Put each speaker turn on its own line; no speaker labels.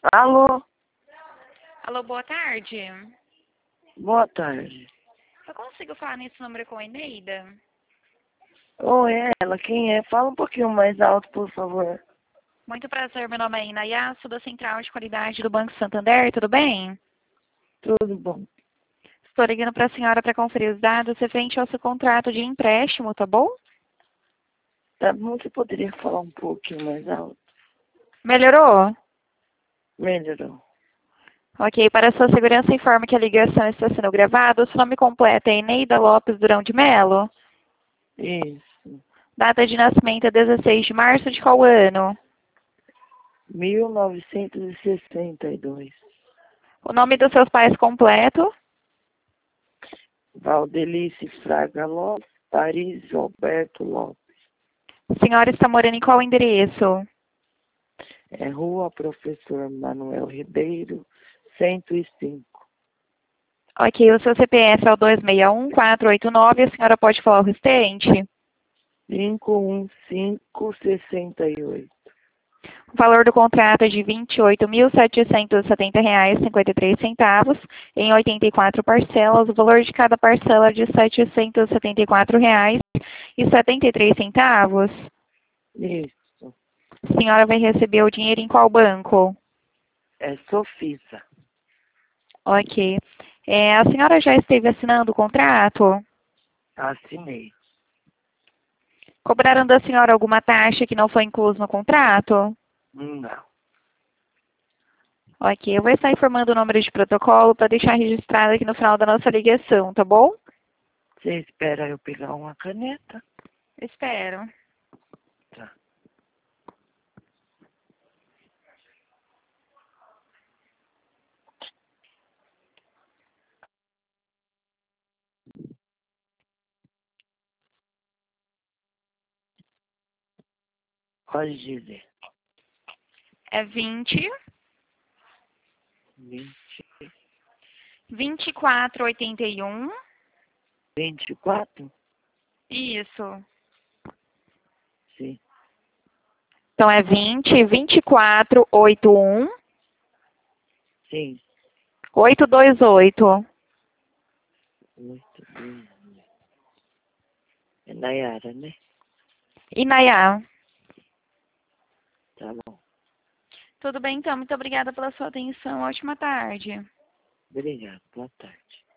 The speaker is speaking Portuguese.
Alô?
Alô, boa tarde.
Boa tarde.
Eu consigo falar nesse número com a Eneida?
Oi, é ela, quem é? Fala um pouquinho mais alto, por favor.
Muito prazer, meu nome é Inaya, sou da Central de Qualidade do Banco Santander, tudo bem?
Tudo bom?
Estou ligando para a senhora para conferir os dados referente ao seu contrato de empréstimo, tá bom?
Tá bom, você poderia falar um pouquinho mais alto?
Melhorou?
Melhorou.
Ok, para sua segurança, informe que a ligação está sendo gravada. O seu nome completo é Eneida Lopes Durão de Melo.
Isso.
Data de nascimento é 16 de março de qual ano?
1962.
O nome dos seus pais completo?
Valdelice Fraga Lopes, Paris Roberto Lopes.
A senhora está morando em qual endereço?
É Rua Professor Manuel Ribeiro, 105.
Ok, o seu CPF é o 261-489, a senhora pode falar o restante?
51568.
O valor do contrato é de R$ 28.770,53 em 84 parcelas. O valor de cada parcela é de R$ 774,73.
Isso.
A senhora vai receber o dinheiro em qual banco?
É Sofisa.
Ok. A senhora já esteve assinando o contrato?
Assinei.
Cobraram da senhora alguma taxa que não foi inclusa no contrato?
Não.
Ok, eu vou estar informando o número de protocolo para deixar registrado aqui no final da nossa ligação, tá bom?
Você espera eu pegar uma caneta?
Espero.
Tá. Pode dizer.
É 20
20,
2481.
24?
Isso.
Sim.
Então é 20 2481
Sim.
828.
Muito bem. É Nayara, né?
Inayá.
Tá bom.
Tudo bem, então. Muito obrigada pela sua atenção. Ótima tarde.
Obrigado. Boa tarde.